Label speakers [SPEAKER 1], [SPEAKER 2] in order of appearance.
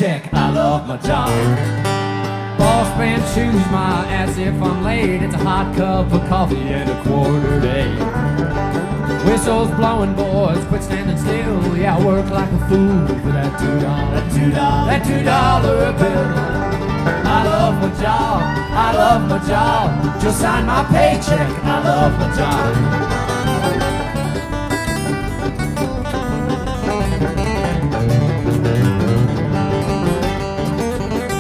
[SPEAKER 1] paycheck. I love my job. Boss man chews my ass if I'm late. It's a hot cup of coffee and a quarter to 8. Whistles blowing, boys, quit standing still. Yeah, I work like a fool for that $2. That $2 bill. I love my job, I love my job. Just sign my paycheck, I love my job.